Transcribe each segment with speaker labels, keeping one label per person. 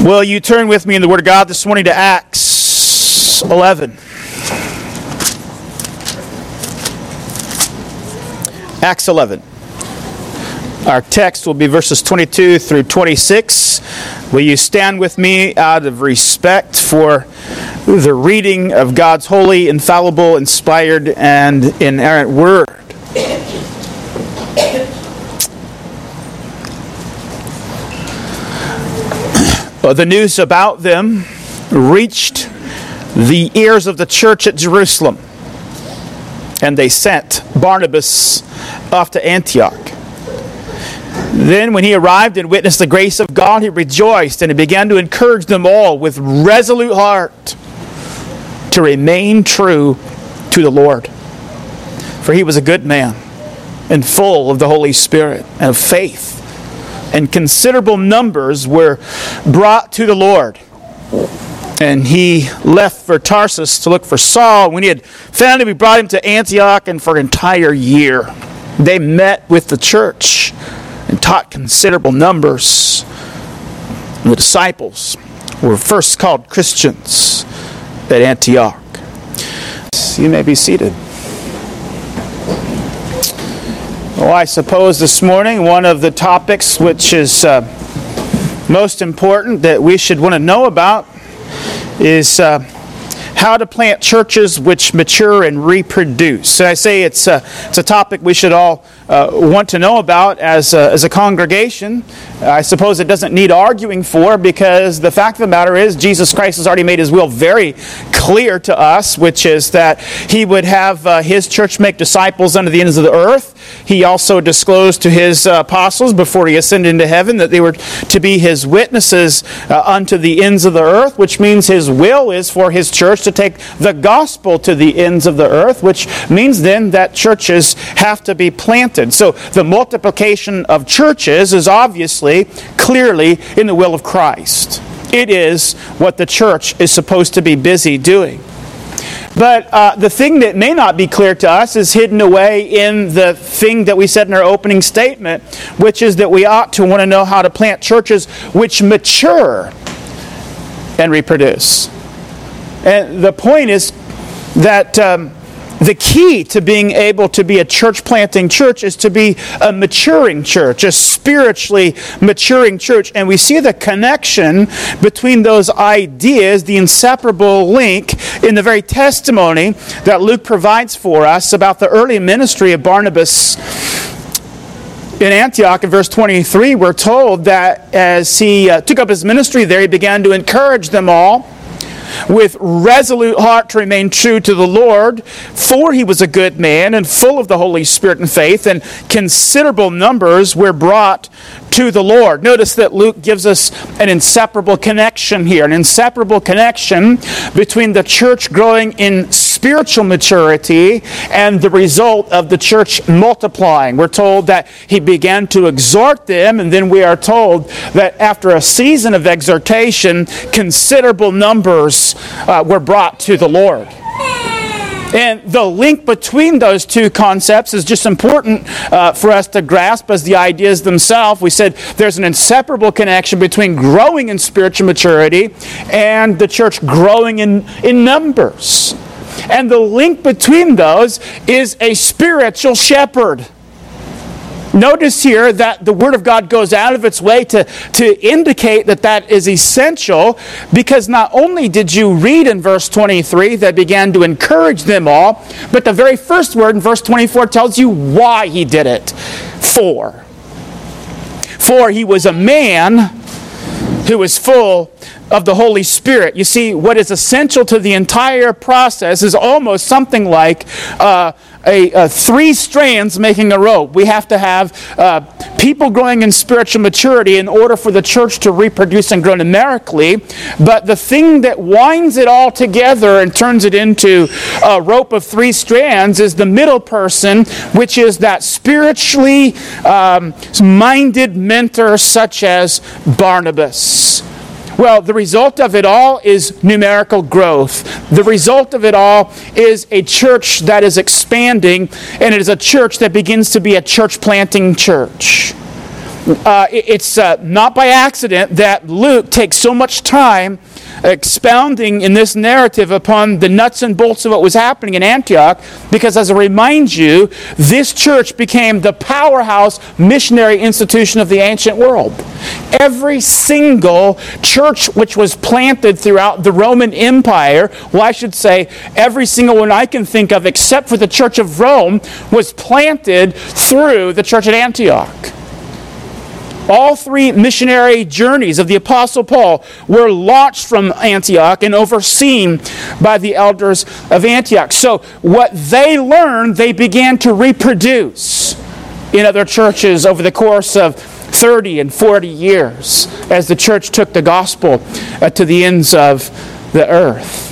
Speaker 1: Will you turn with me in the Word of God this morning to Acts 11? Acts 11. Our text will be verses 22 through 26. Will you stand with me out of respect for the reading of God's holy, infallible, inspired, and inerrant Word? The news about them reached the ears of the church at Jerusalem, and they sent Barnabas off to Antioch. Then when he arrived and witnessed the grace of God, he rejoiced, and he began to encourage them all with resolute heart to remain true to the Lord. For he was a good man and full of the Holy Spirit and of faith. And considerable numbers were brought to the Lord. And he left for Tarsus to look for Saul. When he had found him, he brought him to Antioch, and for an entire year they met with the church and taught considerable numbers. And the disciples were first called Christians at Antioch. You may be seated. Well, I suppose this morning one of the topics which is most important that we should want to know about is how to plant churches which mature and reproduce. And I say it's a topic we should all want to know about as a congregation. I suppose it doesn't need arguing for, because the fact of the matter is Jesus Christ has already made His will very clear to us, which is that He would have His church make disciples unto the ends of the earth. He also disclosed to His apostles before He ascended into heaven that they were to be His witnesses unto the ends of the earth, which means His will is for His church to take the gospel to the ends of the earth, which means then that churches have to be planted. So the multiplication of churches is obviously, clearly in the will of Christ. It is what the church is supposed to be busy doing. But the thing that may not be clear to us is hidden away in the thing that we said in our opening statement, which is that we ought to want to know how to plant churches which mature and reproduce. And the point is that the key to being able to be a church-planting church is to be a maturing church, a spiritually maturing church. And we see the connection between those ideas, the inseparable link in the very testimony that Luke provides for us about the early ministry of Barnabas. In Antioch, in verse 23, we're told that as he took up his ministry there, he began to encourage them all with resolute heart to remain true to the Lord, for he was a good man and full of the Holy Spirit and faith, and considerable numbers were brought to the Lord. Notice that Luke gives us an inseparable connection here, an inseparable connection between the church growing in spiritual maturity and the result of the church multiplying. We're told that he began to exhort them, and then we are told that after a season of exhortation, considerable numbers were brought to the Lord. And the link between those two concepts is just important for us to grasp as the ideas themselves. We said there's an inseparable connection between growing in spiritual maturity and the church growing in numbers. And the link between those is a spiritual shepherd. Notice here that the Word of God goes out of its way to indicate that is essential, because not only did you read in verse 23 that began to encourage them all, but the very first word in verse 24 tells you why he did it. For he was a man who was full of the Holy Spirit. You see, what is essential to the entire process is almost something like three strands making a rope. We have to have people growing in spiritual maturity in order for the church to reproduce and grow numerically. But the thing that winds it all together and turns it into a rope of three strands is the middle person, which is that spiritually minded mentor such as Barnabas. Well, the result of it all is numerical growth. The result of it all is a church that is expanding, and it is a church that begins to be a church-planting church. It's not by accident that Luke takes so much time expounding in this narrative upon the nuts and bolts of what was happening in Antioch, because as I remind you, this church became the powerhouse missionary institution of the ancient world. Every single church which was planted throughout the Roman Empire, well, I should say every single one I can think of except for the Church of Rome, was planted through the church at Antioch. All three missionary journeys of the Apostle Paul were launched from Antioch and overseen by the elders of Antioch. So what they learned, they began to reproduce in other churches over the course of 30 and 40 years as the church took the gospel to the ends of the earth.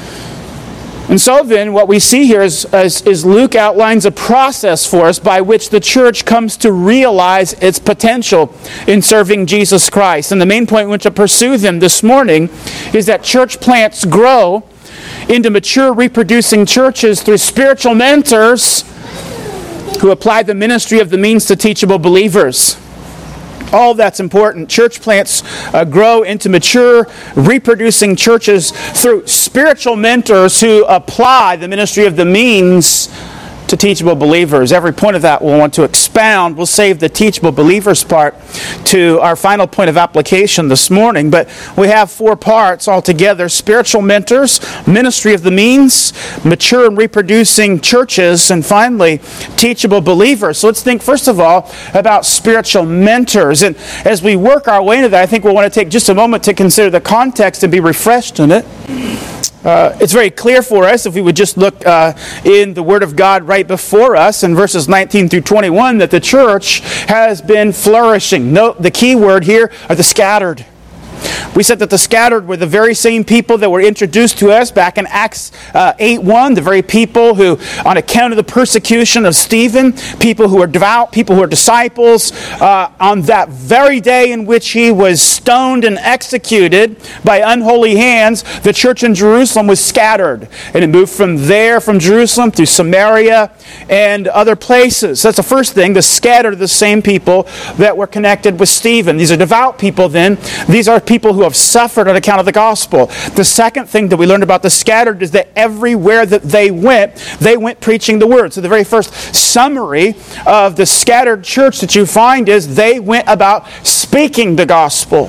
Speaker 1: And so then what we see here is Luke outlines a process for us by which the church comes to realize its potential in serving Jesus Christ. And the main point we want to pursue them this morning is that church plants grow into mature reproducing churches through spiritual mentors who apply the ministry of the means to teachable believers. All that's important. Church plants grow into mature, reproducing churches through spiritual mentors who apply the ministry of the means to teachable believers. Every point of that we'll want to expound. We'll save the teachable believers part to our final point of application this morning. But we have 4 parts altogether: spiritual mentors, ministry of the means, mature and reproducing churches, and finally, teachable believers. So let's think first of all about spiritual mentors. And as we work our way into that, I think we'll want to take just a moment to consider the context and be refreshed in it. It's very clear for us if we would just look in the Word of God right before us in verses 19 through 21 that the church has been flourishing. Note the key word here are the scattered. We said that the scattered were the very same people that were introduced to us back in Acts 8:1, the very people who, on account of the persecution of Stephen, people who are devout, people who are disciples, on that very day in which he was stoned and executed by unholy hands, the church in Jerusalem was scattered. And it moved from there, from Jerusalem, through Samaria and other places. That's the first thing. The scattered are the same people that were connected with Stephen. These are devout people then. These are people who have suffered on account of the gospel. The second thing that we learned about the scattered is that everywhere that they went preaching the word. So the very first summary of the scattered church that you find is they went about speaking the gospel.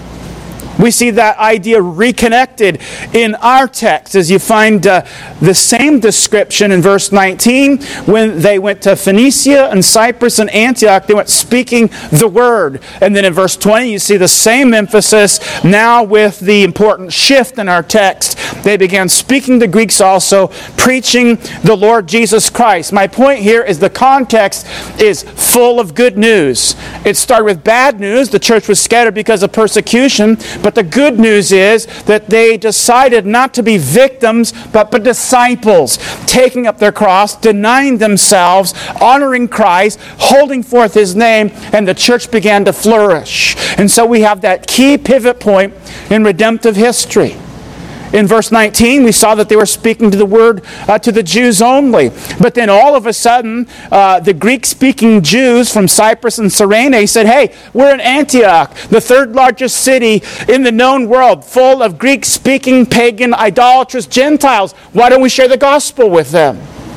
Speaker 1: We see that idea reconnected in our text as you find the same description in verse 19. When they went to Phoenicia and Cyprus and Antioch, they went speaking the word. And then in verse 20, you see the same emphasis now with the important shift in our text. They began speaking to Greeks also, preaching the Lord Jesus Christ. My point here is the context is full of good news. It started with bad news. The church was scattered because of persecution. But the good news is that they decided not to be victims, but disciples, taking up their cross, denying themselves, honoring Christ, holding forth His name, and the church began to flourish. And so we have that key pivot point in redemptive history. In verse 19, we saw that they were speaking to the word to the Jews only. But then all of a sudden, the Greek-speaking Jews from Cyprus and Cyrene said, hey, we're in Antioch, the 3rd largest city in the known world, full of Greek-speaking, pagan, idolatrous Gentiles. Why don't we share the gospel with them?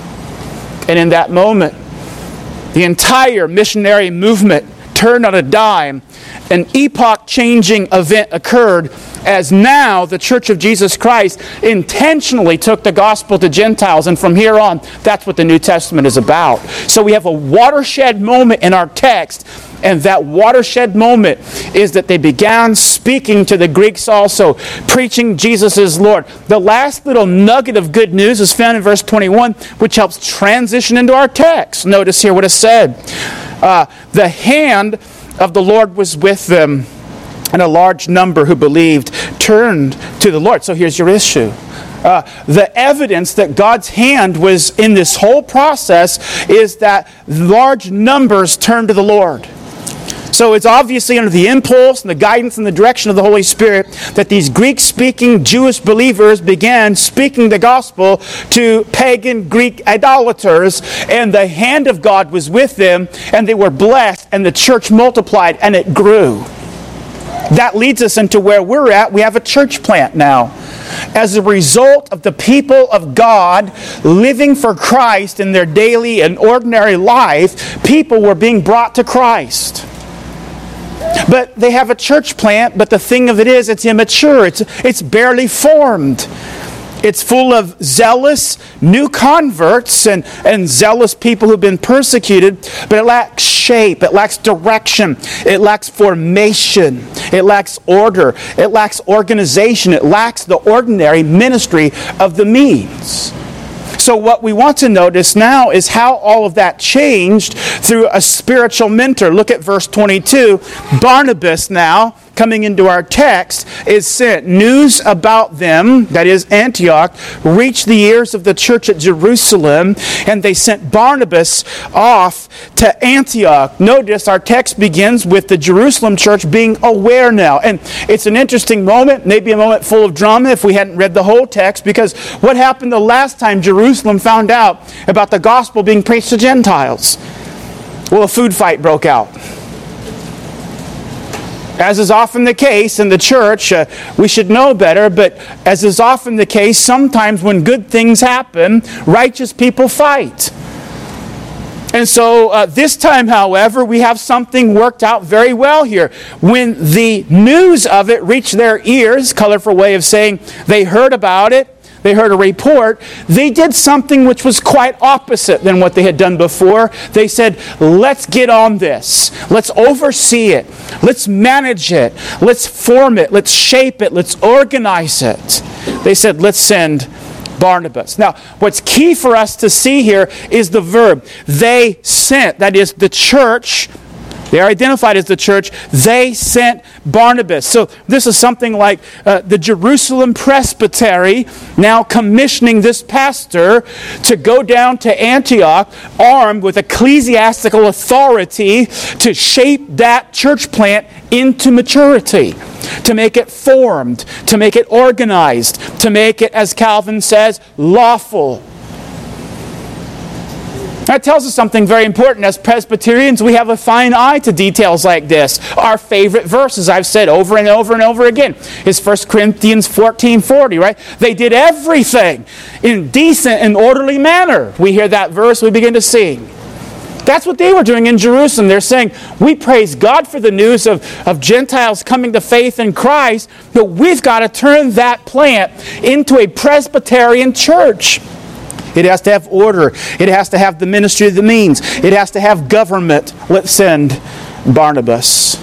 Speaker 1: And in that moment, the entire missionary movement turned on a dime. An epoch-changing event occurred as now the Church of Jesus Christ intentionally took the gospel to Gentiles. And from here on, that's what the New Testament is about. So we have a watershed moment in our text. And that watershed moment is that they began speaking to the Greeks also, preaching Jesus is Lord. The last little nugget of good news is found in verse 21, which helps transition into our text. Notice here what it said. The hand of the Lord was with them, and a large number who believed turned to the Lord. So here's your issue. The evidence that God's hand was in this whole process is that large numbers turned to the Lord. So it's obviously under the impulse and the guidance and the direction of the Holy Spirit that these Greek-speaking Jewish believers began speaking the gospel to pagan Greek idolaters, and the hand of God was with them, and they were blessed, and the church multiplied, and it grew. That leads us into where we're at. We have a church plant now. As a result of the people of God living for Christ in their daily and ordinary life, people were being brought to Christ. But they have a church plant, but the thing of it is, it's immature. It's barely formed. It's full of zealous new converts and zealous people who've been persecuted, but it lacks shape, it lacks direction, it lacks formation, it lacks order, it lacks organization, it lacks the ordinary ministry of the means. So what we want to notice now is how all of that changed through a spiritual mentor. Look at verse 22. Barnabas now, coming into our text, is sent. News about them, that is Antioch, reached the ears of the church at Jerusalem, and they sent Barnabas off to Antioch. Notice our text begins with the Jerusalem church being aware now. And it's an interesting moment, maybe a moment full of drama if we hadn't read the whole text, because what happened the last time Jerusalem found out about the gospel being preached to Gentiles? Well, a food fight broke out. As is often the case in the church, we should know better, but as is often the case, sometimes when good things happen, righteous people fight. And so this time, however, we have something worked out very well here. When the news of it reached their ears, colorful way of saying they heard about it, they heard a report, they did something which was quite opposite than what they had done before. They said, let's get on this. Let's oversee it. Let's manage it. Let's form it. Let's shape it. Let's organize it. They said, let's send Barnabas. Now, what's key for us to see here is the verb. They sent, that is the church. They are identified as the church. They sent Barnabas. So this is something like the Jerusalem Presbytery now commissioning this pastor to go down to Antioch armed with ecclesiastical authority to shape that church plant into maturity, to make it formed, to make it organized, to make it, as Calvin says, lawful. That tells us something very important. As Presbyterians, we have a fine eye to details like this. Our favorite verse, as I've said over and over and over again, is 1 Corinthians 14:40, right? They did everything in decent and orderly manner. We hear that verse, we begin to sing. That's what they were doing in Jerusalem. They're saying, we praise God for the news of Gentiles coming to faith in Christ, but we've got to turn that plant into a Presbyterian church. It has to have order. It has to have the ministry of the means. It has to have government. Let's send Barnabas.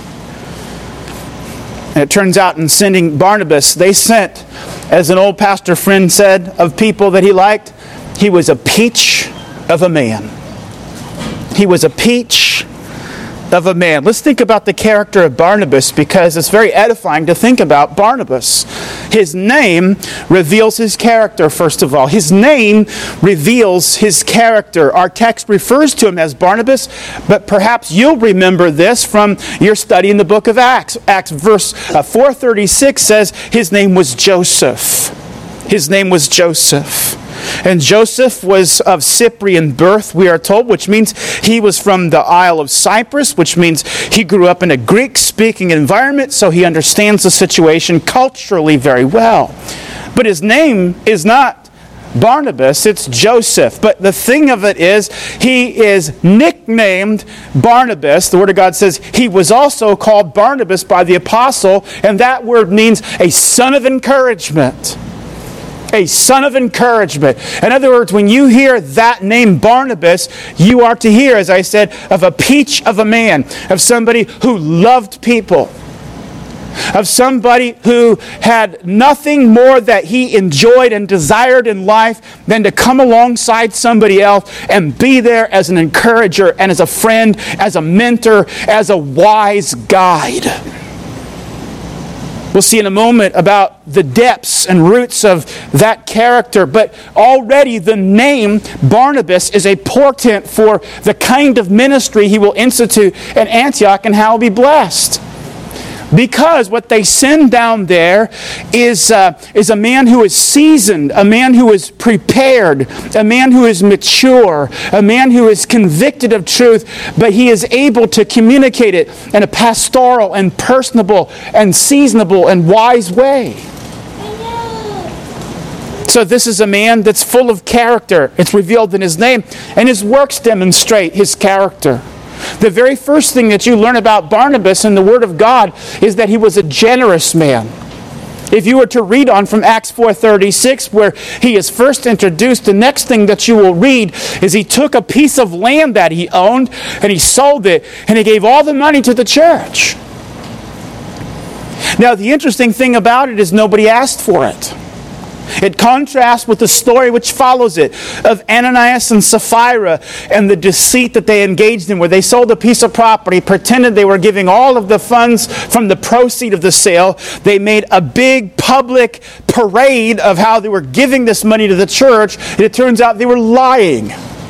Speaker 1: And it turns out in sending Barnabas, they sent, as an old pastor friend said of people that he liked, he was a peach of a man. He was a peach of a man. Let's think about the character of Barnabas, because it's very edifying to think about Barnabas. His name reveals his character, first of all. His name reveals his character. Our text refers to him as Barnabas, but perhaps you'll remember this from your study in the book of Acts. Acts verse 436 says his name was Joseph. His name was Joseph. And Joseph was of Cyprian birth, we are told, which means he was from the Isle of Cyprus, which means he grew up in a Greek-speaking environment, so he understands the situation culturally very well. But his name is not Barnabas, it's Joseph. But the thing of it is, he is nicknamed Barnabas. The Word of God says he was also called Barnabas by the apostle, and that word means a son of encouragement. A son of encouragement. In other words, when you hear that name Barnabas, you are to hear, as I said, of a peach of a man, of somebody who loved people, of somebody who had nothing more that he enjoyed and desired in life than to come alongside somebody else and be there as an encourager and as a friend, as a mentor, as a wise guide. We'll see in a moment about the depths and roots of that character. But already the name Barnabas is a portent for the kind of ministry he will institute in Antioch and how he'll be blessed. Because what they send down there is a man who is seasoned, a man who is prepared, a man who is mature, a man who is convicted of truth, but he is able to communicate it in a pastoral and personable and seasonable and wise way. So this is a man that's full of character. It's revealed in his name, and his works demonstrate his character. The very first thing that you learn about Barnabas in the Word of God is that he was a generous man. If you were to read on from Acts 4:36, where he is first introduced, the next thing that you will read is he took a piece of land that he owned and he sold it and he gave all the money to the church. Now, the interesting thing about it is nobody asked for it. It contrasts with the story which follows it of Ananias and Sapphira and the deceit that they engaged in, where they sold a piece of property, pretended they were giving all of the funds from the proceeds of the sale. They made a big public parade of how they were giving this money to the church, and it turns out they were lying.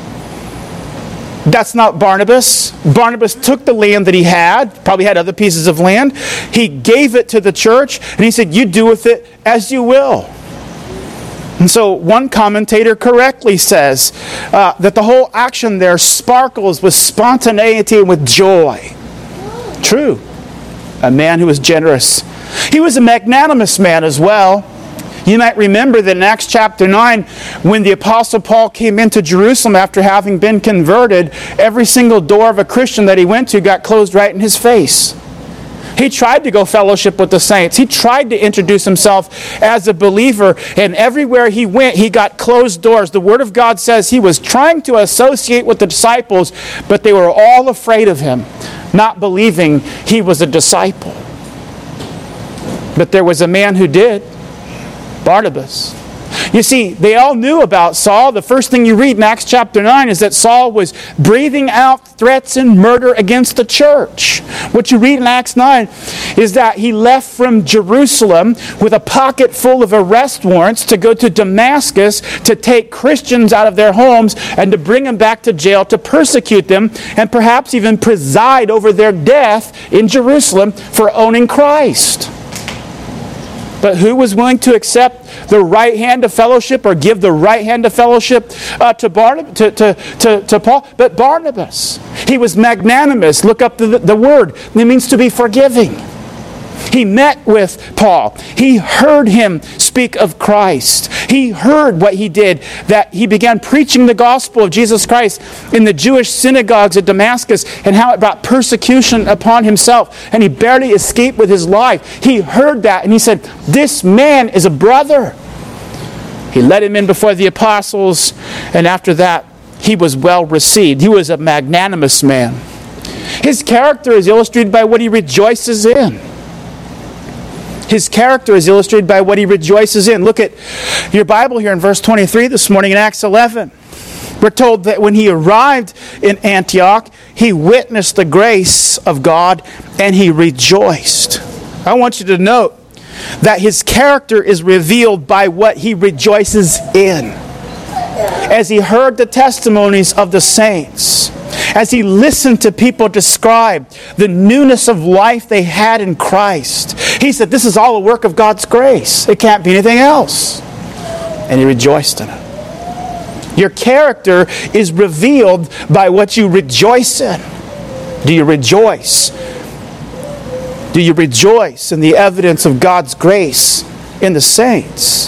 Speaker 1: That's not Barnabas. Barnabas took the land that he had, probably had other pieces of land. He gave it to the church, and he said, "You do with it as you will." And so one commentator correctly says that the whole action there sparkles with spontaneity and with joy. True. A man who was generous. He was a magnanimous man as well. You might remember that in Acts chapter 9, when the Apostle Paul came into Jerusalem after having been converted, every single door of a Christian that he went to got closed right in his face. He tried to go fellowship with the saints. He tried to introduce himself as a believer, and everywhere he went, he got closed doors. The Word of God says he was trying to associate with the disciples, but they were all afraid of him, not believing he was a disciple. But there was a man who did, Barnabas. You see, they all knew about Saul. The first thing you read in Acts chapter 9 is that Saul was breathing out threats and murder against the church. What you read in Acts 9 is that he left from Jerusalem with a pocket full of arrest warrants to go to Damascus to take Christians out of their homes and to bring them back to jail to persecute them and perhaps even preside over their death in Jerusalem for owning Christ. But who was willing to accept the right hand of fellowship or give the right hand of fellowship to Paul? But Barnabas. He was magnanimous. Look up the word. It means to be forgiving. He met with Paul. He heard him speak of Christ. He heard what he did, that he began preaching the gospel of Jesus Christ in the Jewish synagogues at Damascus and how it brought persecution upon himself. And he barely escaped with his life. He heard that and he said, "This man is a brother." He led him in before the apostles, and after that, he was well received. He was a magnanimous man. His character is illustrated by what he rejoices in. His character is illustrated by what he rejoices in. Look at your Bible here in verse 23 this morning in Acts 11. We're told that when he arrived in Antioch, he witnessed the grace of God and he rejoiced. I want you to note that his character is revealed by what he rejoices in. As he heard the testimonies of the saints, as he listened to people describe the newness of life they had in Christ, he said, "This is all a work of God's grace. It can't be anything else." And he rejoiced in it. Your character is revealed by what you rejoice in. Do you rejoice? Do you rejoice in the evidence of God's grace in the saints?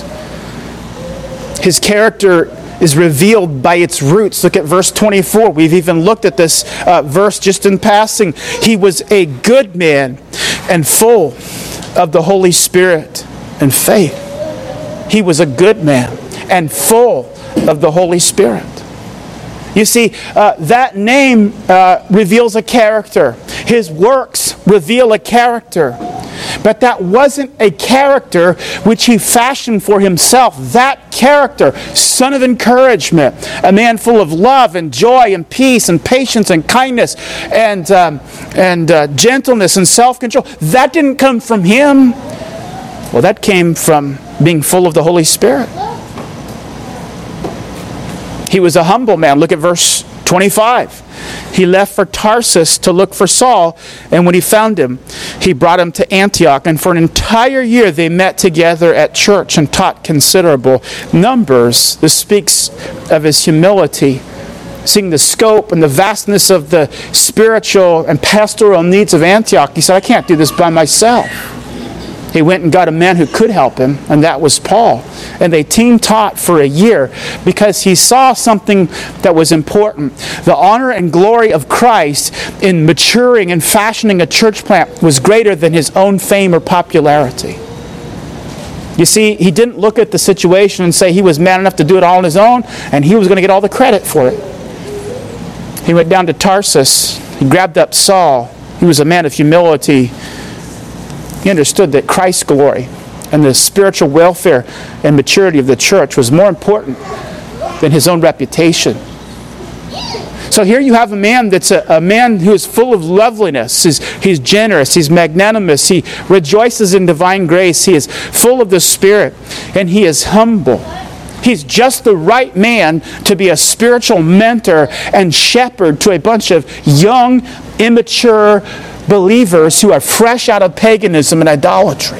Speaker 1: His character is revealed by its roots. Look at verse 24. We've even looked at this verse just in passing. He was a good man and full of the Holy Spirit and faith. He was a good man and full of the Holy Spirit. You see, that name reveals a character. His works reveal a character. But that wasn't a character which he fashioned for himself. That character, son of encouragement, a man full of love and joy and peace and patience and kindness and gentleness and self-control, that didn't come from him. Well, that came from being full of the Holy Spirit. He was a humble man. Look at verse 25. He left for Tarsus to look for Saul, and when he found him, he brought him to Antioch. And for an entire year they met together at church and taught considerable numbers. This speaks of his humility, seeing the scope and the vastness of the spiritual and pastoral needs of Antioch. He said, I can't do this by myself. He went and got a man who could help him, and that was Paul. And they team taught for a year because he saw something that was important. The honor and glory of Christ in maturing and fashioning a church plant was greater than his own fame or popularity. You see, he didn't look at the situation and say he was man enough to do it all on his own, and he was going to get all the credit for it. He went down to Tarsus. He grabbed up Saul. He was a man of humility. He understood that Christ's glory and the spiritual welfare and maturity of the church was more important than his own reputation. So here you have a man that's a man who is full of loveliness. He's generous. He's magnanimous. He rejoices in divine grace. He is full of the Spirit. And he is humble. He's just the right man to be a spiritual mentor and shepherd to a bunch of young, immature believers who are fresh out of paganism and idolatry.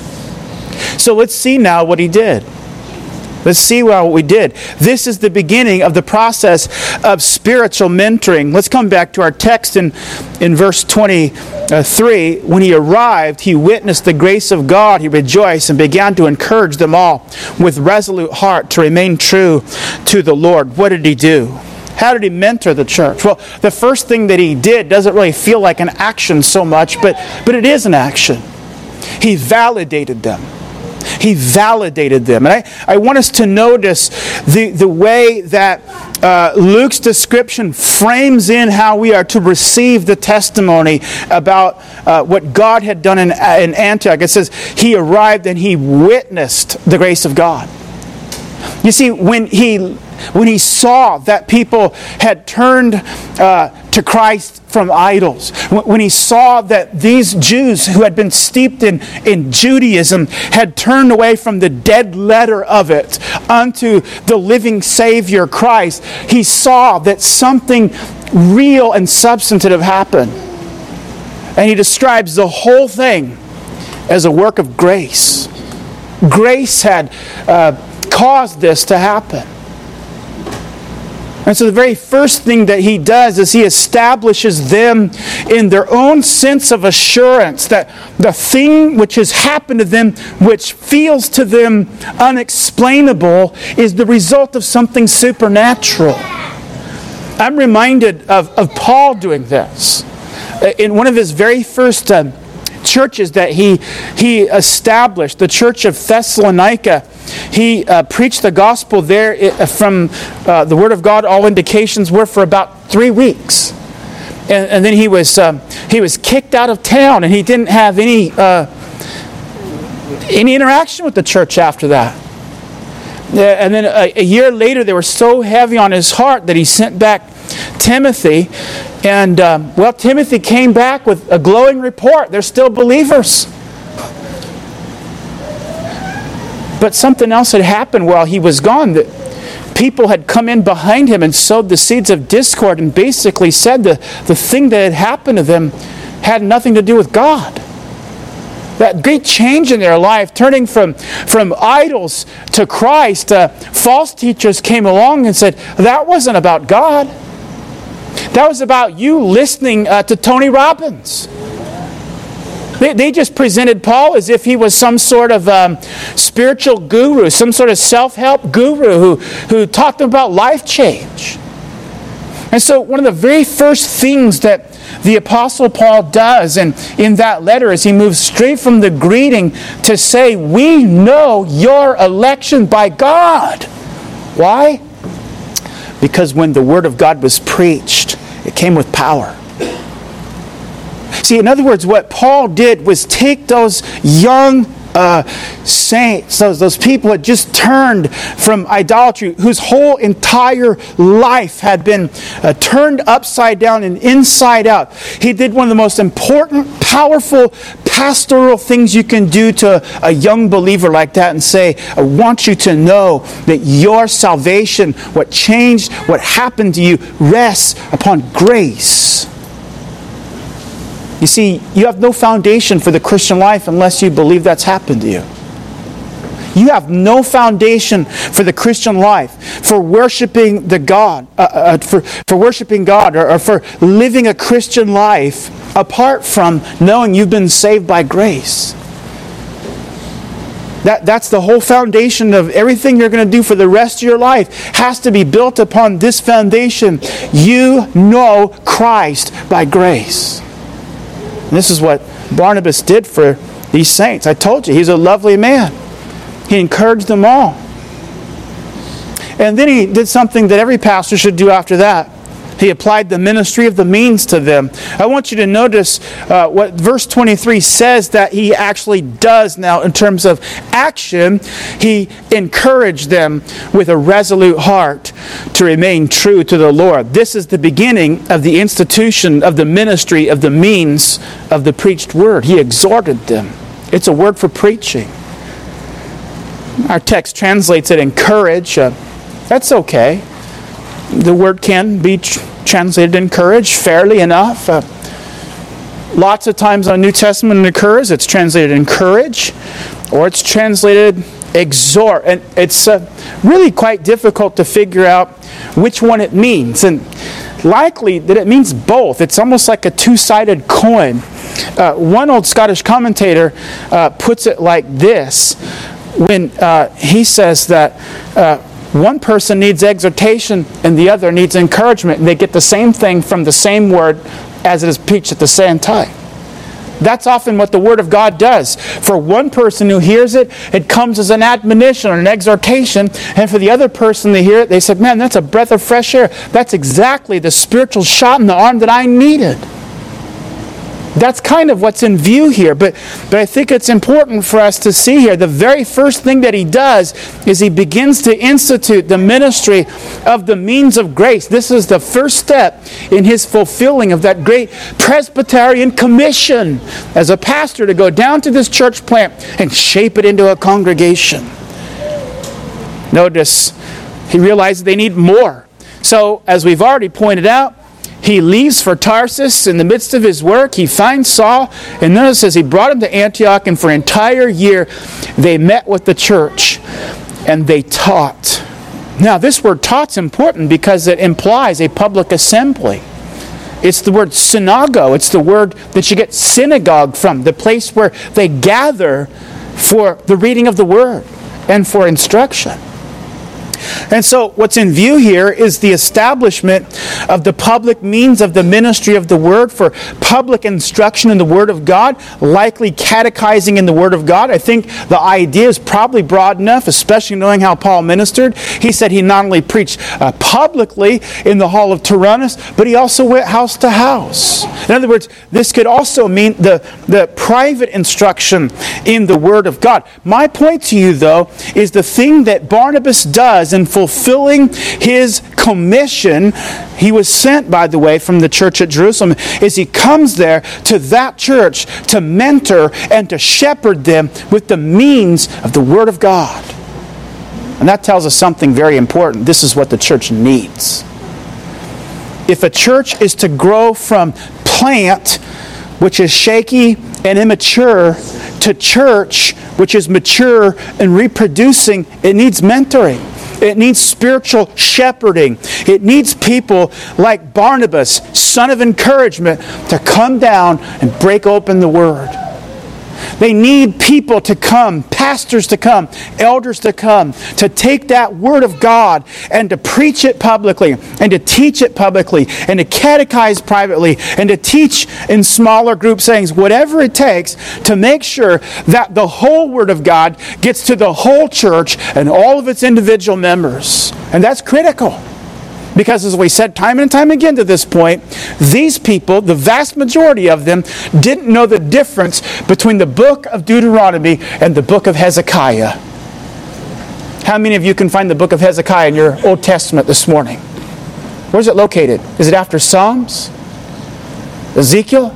Speaker 1: So let's see now what he did. Let's see what we did. This is the beginning of the process of spiritual mentoring. Let's come back to our text in verse 23. When he arrived, he witnessed the grace of God. He rejoiced and began to encourage them all with resolute heart to remain true to the Lord. What did he do? How did he mentor the church? Well, the first thing that he did doesn't really feel like an action so much, but it is an action. He validated them. He validated them. And I want us to notice the way that Luke's description frames in how we are to receive the testimony about what God had done in Antioch. It says, he arrived and he witnessed the grace of God. You see, when he saw that people had turned to Christ from idols, when he saw that these Jews who had been steeped in Judaism had turned away from the dead letter of it unto the living Savior Christ, he saw that something real and substantive happened. And he describes the whole thing as a work of grace. Grace had caused this to happen. And so the very first thing that he does is he establishes them in their own sense of assurance that the thing which has happened to them, which feels to them unexplainable, is the result of something supernatural. I'm reminded of Paul doing this. In one of his very first churches that he established, the church of Thessalonica, he preached the gospel there from the Word of God. All indications were for about 3 weeks, and then he was kicked out of town, and he didn't have any interaction with the church after that. And then a year later, they were so heavy on his heart that he sent back Timothy, and Timothy came back with a glowing report. They're still believers. But something else had happened while he was gone. That people had come in behind him and sowed the seeds of discord and basically said the thing that had happened to them had nothing to do with God. That great change in their life, turning from idols to Christ, false teachers came along and said, that wasn't about God. That was about you listening to Tony Robbins. They just presented Paul as if he was some sort of spiritual guru, some sort of self-help guru who taught them about life change. And so one of the very first things that the Apostle Paul does in that letter is he moves straight from the greeting to say, we know your election by God. Why? Because when the Word of God was preached, it came with power. See, in other words, what Paul did was take those young saints, those people had just turned from idolatry, whose whole entire life had been turned upside down and inside out. He did one of the most important, powerful, pastoral things you can do to a young believer like that and say, I want you to know that your salvation, what changed, what happened to you, rests upon grace. You see, you have no foundation for the Christian life unless you believe that's happened to you. You have no foundation for the Christian life, for worshiping the God, for worshiping God, or for living a Christian life apart from knowing you've been saved by grace. That's the whole foundation of everything you're going to do for the rest of your life has to be built upon this foundation. You know Christ by grace. And this is what Barnabas did for these saints. I told you, he's a lovely man. He encouraged them all. And then he did something that every pastor should do after that. He applied the ministry of the means to them. I want you to notice what verse 23 says that he actually does now in terms of action. He encouraged them with a resolute heart to remain true to the Lord. This is the beginning of the institution of the ministry of the means of the preached word. He exhorted them. It's a word for preaching. Our text translates it encourage. That's okay. The word can be translated encourage fairly enough. Lots of times in the New Testament it occurs, it's translated encourage or it's translated exhort. And it's really quite difficult to figure out which one it means. And likely that it means both. It's almost like a two-sided coin. One old Scottish commentator puts it like this when he says that one person needs exhortation and the other needs encouragement, and they get the same thing from the same word as it is preached at the same time. That's often what the Word of God does. For one person who hears it, it comes as an admonition or an exhortation, and for the other person to hear it, they say, man, that's a breath of fresh air. That's exactly the spiritual shot in the arm that I needed. That's kind of what's in view here, but I think it's important for us to see here. The very first thing that he does is he begins to institute the ministry of the means of grace. This is the first step in his fulfilling of that great Presbyterian commission as a pastor to go down to this church plant and shape it into a congregation. Notice, he realizes they need more. So, as we've already pointed out, he leaves for Tarsus in the midst of his work. He finds Saul, and notice it says he brought him to Antioch, and for an entire year they met with the church and they taught. Now, this word taught's important because it implies a public assembly. It's the word synagogue. It's the word that you get synagogue from, the place where they gather for the reading of the word and for instruction. And so what's in view here is the establishment of the public means of the ministry of the Word for public instruction in the Word of God, likely catechizing in the Word of God. I think the idea is probably broad enough, especially knowing how Paul ministered. He said he not only preached publicly in the hall of Tyrannus, but he also went house to house. In other words, this could also mean the private instruction in the Word of God. My point to you, though, is the thing that Barnabas does in fulfilling his commission. He was sent, by the way, from the church at Jerusalem, is he comes there to that church to mentor and to shepherd them with the means of the Word of God. And that tells us something very important. This is what the church needs. If a church is to grow from plant, which is shaky and immature, to church, which is mature and reproducing, it needs mentoring. It needs spiritual shepherding. It needs people like Barnabas, son of encouragement, to come down and break open the Word. They need people to come, pastors to come, elders to come, to take that Word of God and to preach it publicly, and to teach it publicly, and to catechize privately, and to teach in smaller group settings, whatever it takes to make sure that the whole Word of God gets to the whole church and all of its individual members. And that's critical. Because as we said time and time again to this point, these people, the vast majority of them, didn't know the difference between the book of Deuteronomy and the book of Hezekiah. How many of you can find the book of Hezekiah in your Old Testament this morning? Where's it located? Is it after Psalms? Ezekiel?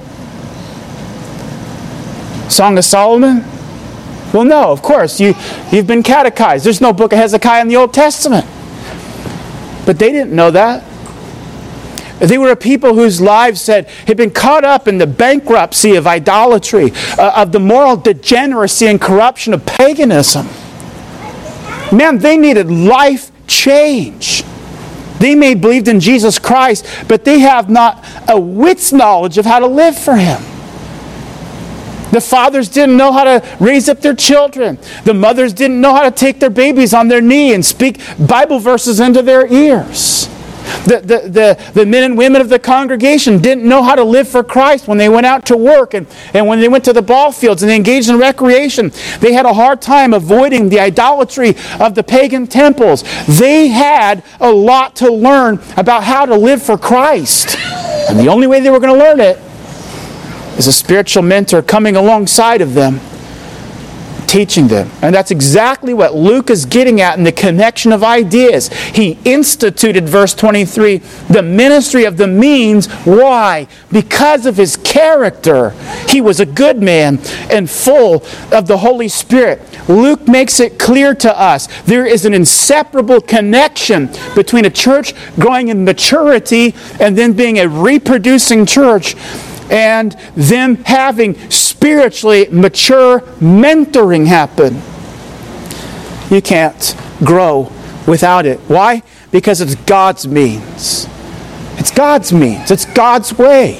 Speaker 1: Song of Solomon? Well, no, of course. You've been catechized. There's no book of Hezekiah in the Old Testament. But they didn't know that. They were a people whose lives had been caught up in the bankruptcy of idolatry, of the moral degeneracy and corruption of paganism. Man, they needed life change. They may have believed in Jesus Christ, but they have not a whit's knowledge of how to live for Him. The fathers didn't know how to raise up their children. The mothers didn't know how to take their babies on their knee and speak Bible verses into their ears. The men and women of the congregation didn't know how to live for Christ when they went out to work and when they went to the ball fields and they engaged in recreation. They had a hard time avoiding the idolatry of the pagan temples. They had a lot to learn about how to live for Christ. And the only way they were going to learn it is a spiritual mentor coming alongside of them, teaching them. And that's exactly what Luke is getting at in the connection of ideas. He instituted, verse 23, the ministry of the means. Why? Because of His character. He was a good man and full of the Holy Spirit. Luke makes it clear to us there is an inseparable connection between a church growing in maturity and then being a reproducing church and them having spiritually mature mentoring happen. You can't grow without it. Why? Because it's God's means. It's God's means. It's God's way.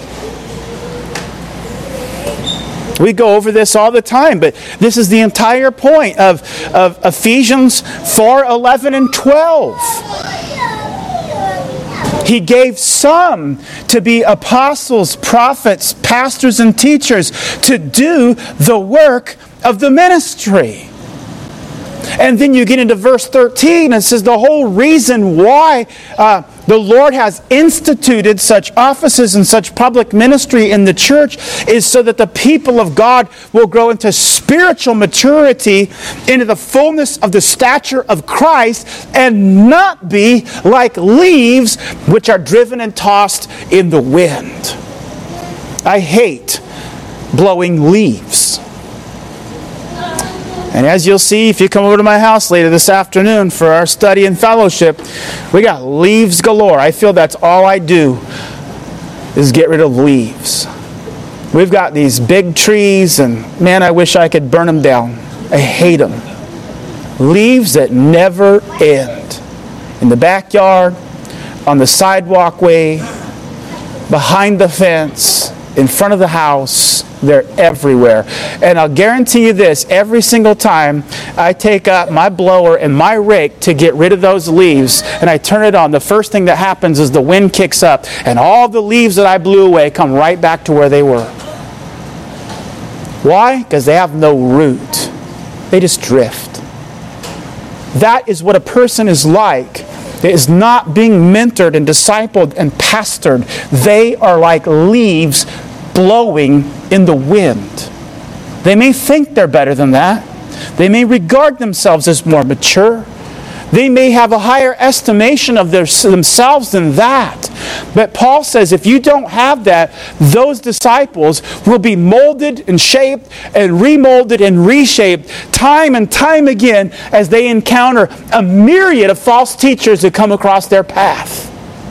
Speaker 1: We go over this all the time, but this is the entire point of Ephesians 4:11 and 12. He gave some to be apostles, prophets, pastors, and teachers to do the work of the ministry. And then you get into verse 13 and it says the whole reason why the Lord has instituted such offices and such public ministry in the church is so that the people of God will grow into spiritual maturity, into the fullness of the stature of Christ, and not be like leaves which are driven and tossed in the wind. I hate blowing leaves. And as you'll see, if you come over to my house later this afternoon for our study and fellowship, we got leaves galore. I feel that's all I do is get rid of leaves. We've got these big trees, and man, I wish I could burn them down. I hate them. Leaves that never end. In the backyard, on the sidewalkway, behind the fence, in front of the house, they're everywhere. And I'll guarantee you this, every single time I take up my blower and my rake to get rid of those leaves, and I turn it on, the first thing that happens is the wind kicks up, and all the leaves that I blew away come right back to where they were. Why? Because they have no root. They just drift. That is what a person is like. It is not being mentored and discipled and pastored. They are like leaves blowing in the wind. They may think they're better than that. They may regard themselves as more mature. They may have a higher estimation of themselves than that. But Paul says if you don't have that, those disciples will be molded and shaped and remolded and reshaped time and time again as they encounter a myriad of false teachers who come across their path.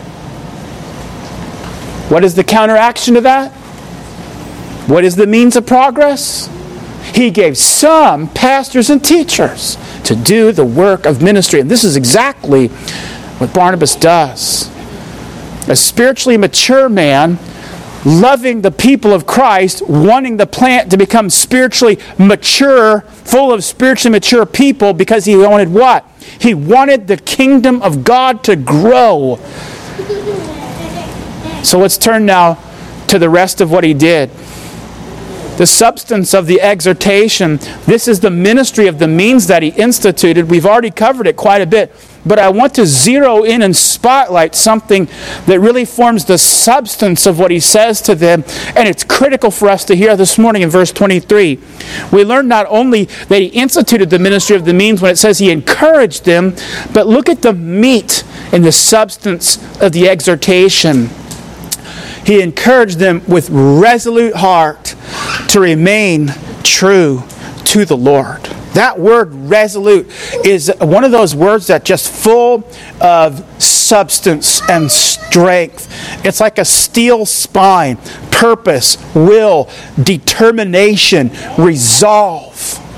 Speaker 1: What is the counteraction to that? What is the means of progress? He gave some pastors and teachers to do the work of ministry. And this is exactly what Barnabas does. A spiritually mature man, loving the people of Christ, wanting the plant to become spiritually mature, full of spiritually mature people, because he wanted what? He wanted the kingdom of God to grow. So let's turn now to the rest of what he did. the substance of the exhortation. This is the ministry of the means that he instituted. We've already covered it quite a bit, but I want to zero in and spotlight something that really forms the substance of what he says to them, and it's critical for us to hear this morning in verse 23. We learn not only that he instituted the ministry of the means when it says he encouraged them, but look at the meat and the substance of the exhortation. He encouraged them with resolute heart to remain true to the Lord. That word resolute is one of those words that just full of substance and strength. It's like a steel spine, purpose, will, determination, resolve.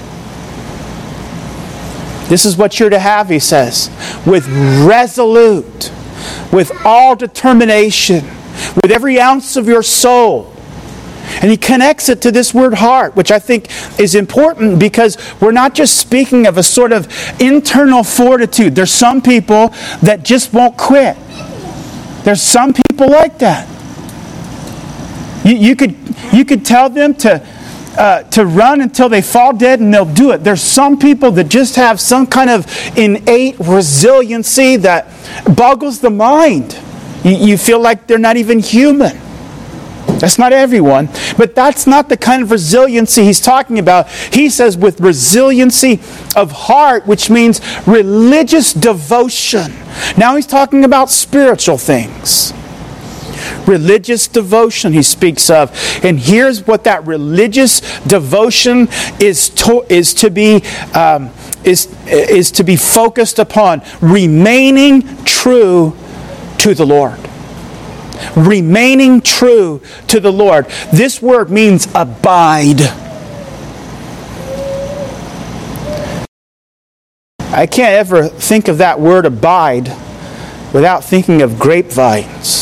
Speaker 1: This is what you're to have, he says, with resolute, with all determination, with every ounce of your soul. And he connects it to this word heart, which I think is important because we're not just speaking of a sort of internal fortitude. There's some people that just won't quit. There's some people like that. You could tell them to run until they fall dead and they'll do it. There's some people that just have some kind of innate resiliency that boggles the mind. You feel like they're not even human. That's not everyone, but that's not the kind of resiliency he's talking about. He says with resiliency of heart, which means religious devotion. Now he's talking about spiritual things. Religious devotion he speaks of. And here's what that religious devotion is to be focused upon: remaining true to the Lord. Remaining true to the Lord. This word means abide. I can't ever think of that word abide without thinking of grapevines.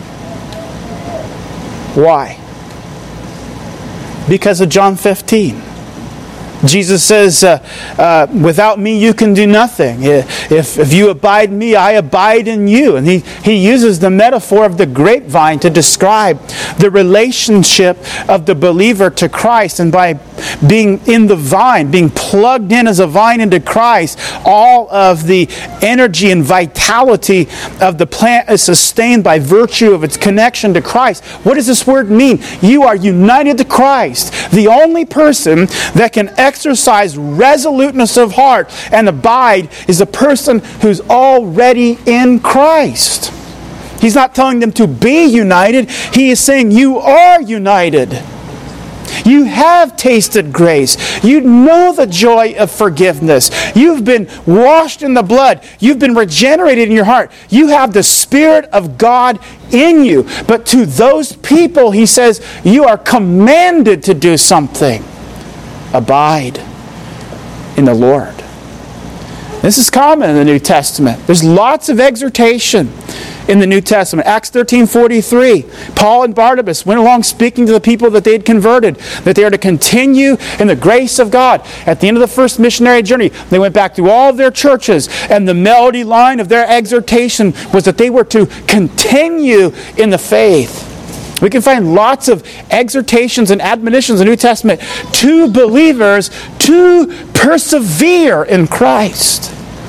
Speaker 1: Why? Because of John 15. Jesus says, without me you can do nothing. If you abide in me, I abide in you. And he uses the metaphor of the grapevine to describe the relationship of the believer to Christ. And by being in the vine, being plugged in as a vine into Christ, all of the energy and vitality of the plant is sustained by virtue of its connection to Christ. What does this word mean? You are united to Christ. The only person that can exercise resoluteness of heart and abide is a person who's already in Christ. He's not telling them to be united. He is saying you are united. You have tasted grace. You know the joy of forgiveness. You've been washed in the blood. You've been regenerated in your heart. You have the Spirit of God in you. But to those people, he says, you are commanded to do something. Abide in the Lord. This is common in the New Testament. There's lots of exhortation in the New Testament. Acts 13:43. Paul and Barnabas went along speaking to the people that they had converted, that they are to continue in the grace of God. At the end of the first missionary journey, they went back to all of their churches, and the melody line of their exhortation was that they were to continue in the faith. We can find lots of exhortations and admonitions in the New Testament to believers to persevere in Christ.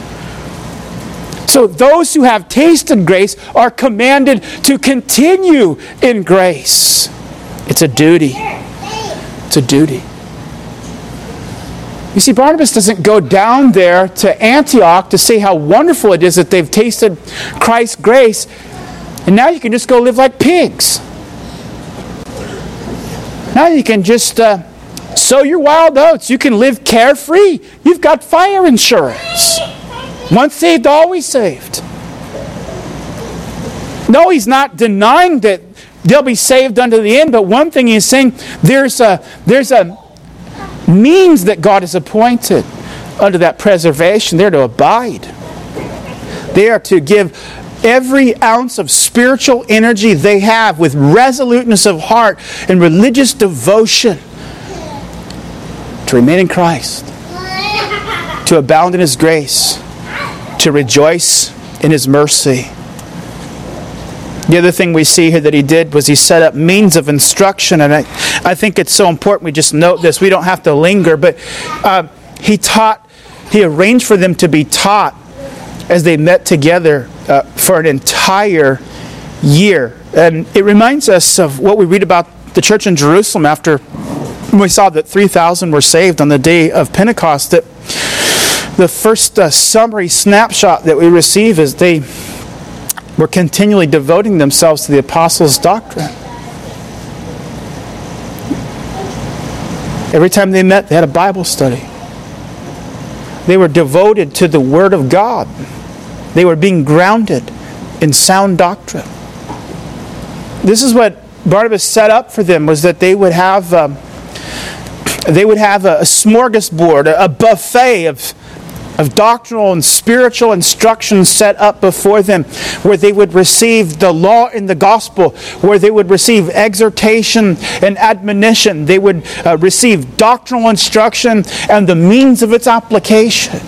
Speaker 1: So those who have tasted grace are commanded to continue in grace. It's a duty. It's a duty. You see, Barnabas doesn't go down there to Antioch to say how wonderful it is that they've tasted Christ's grace, and now you can just go live like pigs. Now you can just sow your wild oats. You can live carefree. You've got fire insurance. Once saved, always saved. No, he's not denying that they'll be saved unto the end, but one thing he's saying, there's a means that God has appointed unto that preservation. They're to abide. They are to give every ounce of spiritual energy they have with resoluteness of heart and religious devotion to remain in Christ, to abound in His grace, to rejoice in His mercy. The other thing we see here that he did was he set up means of instruction, and I think it's so important we just note this. We don't have to linger, but he arranged for them to be taught as they met together for an entire year. And it reminds us of what we read about the church in Jerusalem after we saw that 3,000 were saved on the day of Pentecost. That the first summary snapshot that we receive is they were continually devoting themselves to the apostles' doctrine. Every time they met, they had a Bible study. They were devoted to the Word of God. They were being grounded in sound doctrine. This is what Barnabas set up for them, was that they would have a smorgasbord, a buffet of doctrinal and spiritual instruction set up before them, where they would receive the law and the gospel, where they would receive exhortation and admonition. They would receive doctrinal instruction and the means of its application.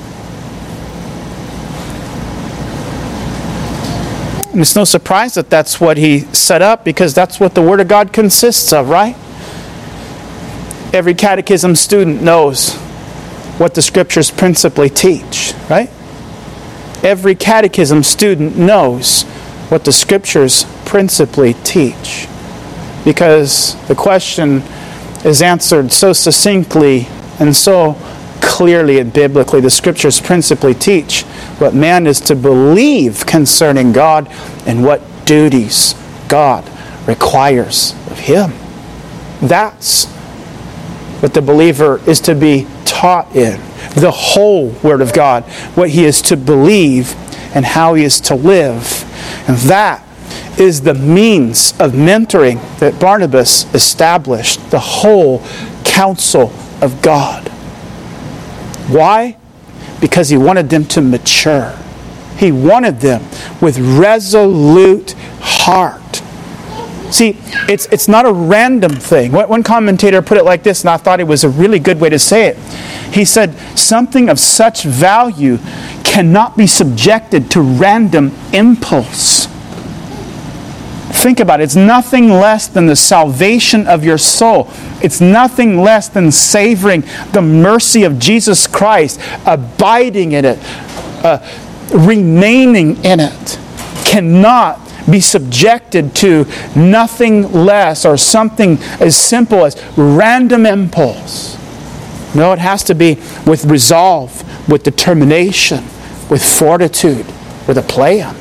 Speaker 1: And it's no surprise that that's what he set up, because that's what the Word of God consists of, right? Every catechism student knows what the Scriptures principally teach, right? Every catechism student knows what the Scriptures principally teach, because the question is answered so succinctly and so clearly and biblically. The Scriptures principally teach what man is to believe concerning God and what duties God requires of him. That's what the believer is to be taught in. The whole Word of God. What he is to believe and how he is to live. And that is the means of mentoring that Barnabas established. The whole counsel of God. Why? Because he wanted them to mature. He wanted them with resolute heart. See, it's not a random thing. One commentator put it like this, and I thought it was a really good way to say it. He said, something of such value cannot be subjected to random impulse. Think about it. It's nothing less than the salvation of your soul. It's nothing less than savoring the mercy of Jesus Christ, abiding in it, remaining in it. Cannot be subjected to nothing less or something as simple as random impulse. No, it has to be with resolve, with determination, with fortitude, with a plan.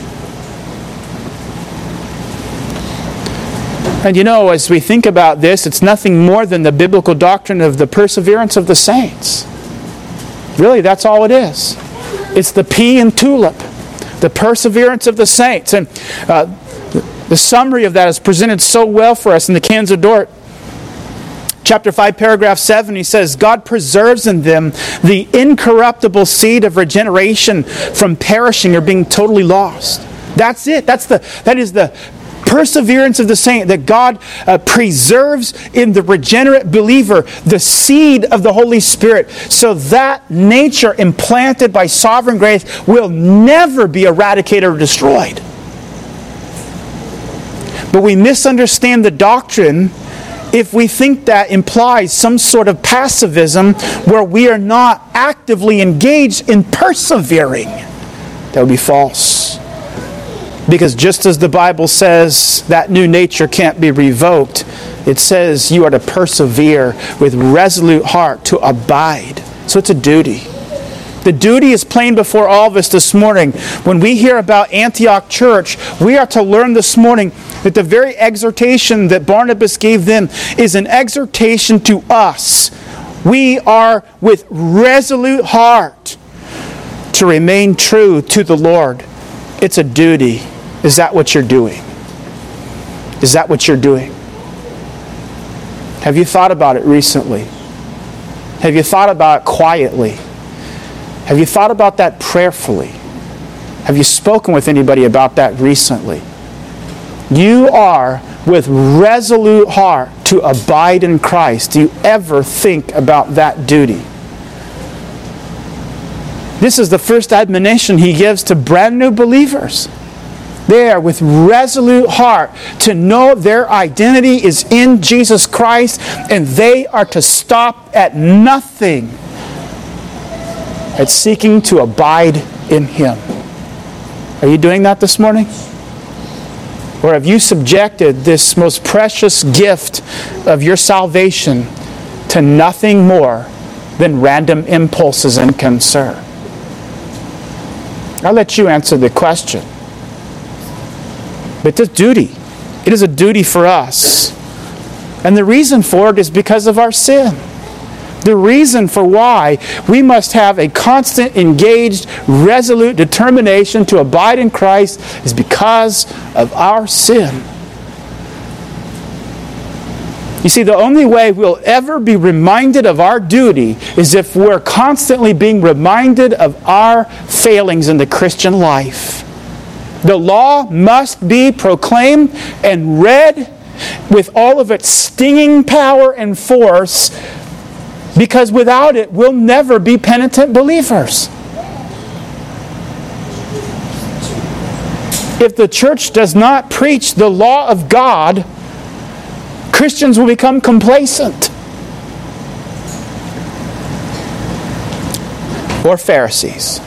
Speaker 1: And you know, as we think about this, it's nothing more than the biblical doctrine of the perseverance of the saints. Really, that's all it is. It's the pea and tulip, the perseverance of the saints. And the summary of that is presented so well for us in the Canons of Dort. Chapter 5, paragraph 7, he says, God preserves in them the incorruptible seed of regeneration from perishing or being totally lost. That's it. That is the perseverance of the saint, that God preserves in the regenerate believer the seed of the Holy Spirit, so that nature implanted by sovereign grace will never be eradicated or destroyed. But we misunderstand the doctrine if we think that implies some sort of passivism where we are not actively engaged in persevering. That would be false. Because just as the Bible says that new nature can't be revoked, it says you are to persevere with resolute heart, to abide. So it's a duty. The duty is plain before all of us this morning. When we hear about Antioch Church, we are to learn this morning that the very exhortation that Barnabas gave them is an exhortation to us. We are with resolute heart to remain true to the Lord. It's a duty. Is that what you're doing? Is that what you're doing? Have you thought about it recently? Have you thought about it quietly? Have you thought about that prayerfully? Have you spoken with anybody about that recently? You are with resolute heart to abide in Christ. Do you ever think about that duty? This is the first admonition he gives to brand new believers. They are with resolute heart to know their identity is in Jesus Christ, and they are to stop at nothing at seeking to abide in Him. Are you doing that this morning? Or have you subjected this most precious gift of your salvation to nothing more than random impulses and concern? I'll let you answer the question. But this duty, it is a duty for us. And the reason for it is because of our sin. The reason for why we must have a constant, engaged, resolute determination to abide in Christ is because of our sin. You see, the only way we'll ever be reminded of our duty is if we're constantly being reminded of our failings in the Christian life. The law must be proclaimed and read with all of its stinging power and force, because without it, we'll never be penitent believers. If the church does not preach the law of God, Christians will become complacent. Or Pharisees.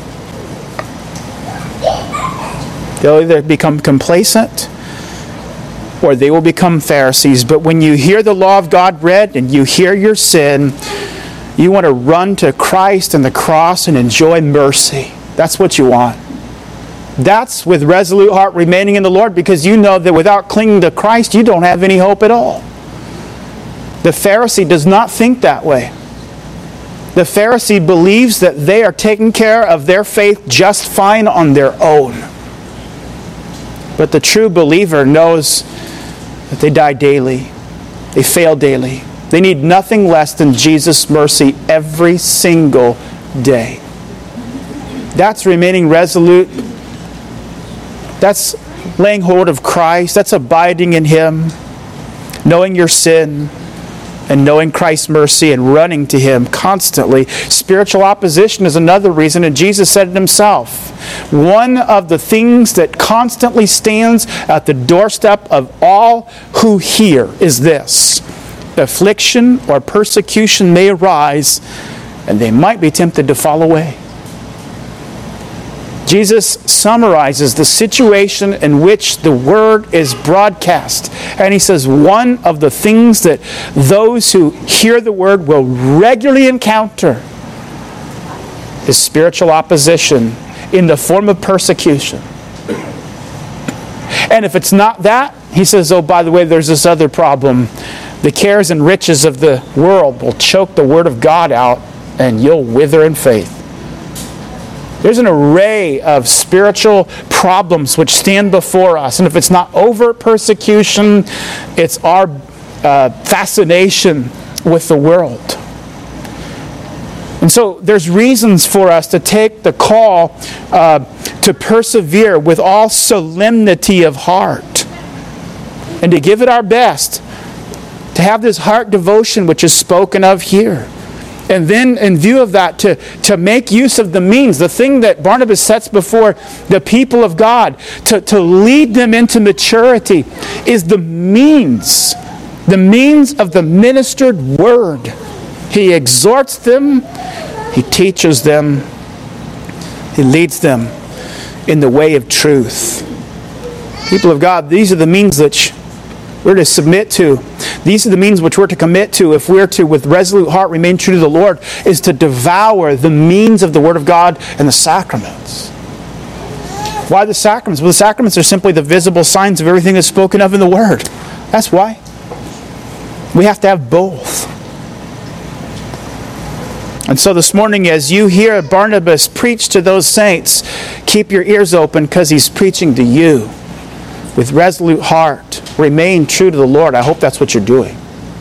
Speaker 1: They'll either become complacent or they will become Pharisees. But when you hear the law of God read and you hear your sin, you want to run to Christ and the cross and enjoy mercy. That's what you want. That's with resolute heart remaining in the Lord, because you know that without clinging to Christ, you don't have any hope at all. The Pharisee does not think that way. The Pharisee believes that they are taking care of their faith just fine on their own. But the true believer knows that they die daily. They fail daily. They need nothing less than Jesus' mercy every single day. That's remaining resolute. That's laying hold of Christ. That's abiding in Him. Knowing your sin and knowing Christ's mercy and running to Him constantly. Spiritual opposition is another reason, and Jesus said it Himself. One of the things that constantly stands at the doorstep of all who hear is this: affliction or persecution may arise, and they might be tempted to fall away. Jesus summarizes the situation in which the Word is broadcast. And He says one of the things that those who hear the Word will regularly encounter is spiritual opposition in the form of persecution. And if it's not that, He says, oh, by the way, there's this other problem. The cares and riches of the world will choke the Word of God out, and you'll wither in faith. There's an array of spiritual problems which stand before us. And if it's not overt persecution, it's our fascination with the world. And so there's reasons for us to take the call to persevere with all solemnity of heart and to give it our best, to have this heart devotion which is spoken of here. And then in view of that, to make use of the means, the thing that Barnabas sets before the people of God, to lead them into maturity, is the means of the ministered Word. He exhorts them, He teaches them, He leads them in the way of truth. People of God, these are the means which we're to submit to. These are the means which we're to commit to if we're to, with resolute heart, remain true to the Lord, is to devour the means of the Word of God and the sacraments. Why the sacraments? Well, the sacraments are simply the visible signs of everything that's spoken of in the Word. That's why. We have to have both. And so this morning, as you hear Barnabas preach to those saints, keep your ears open, because he's preaching to you. With resolute heart, remain true to the Lord. I hope that's what you're doing.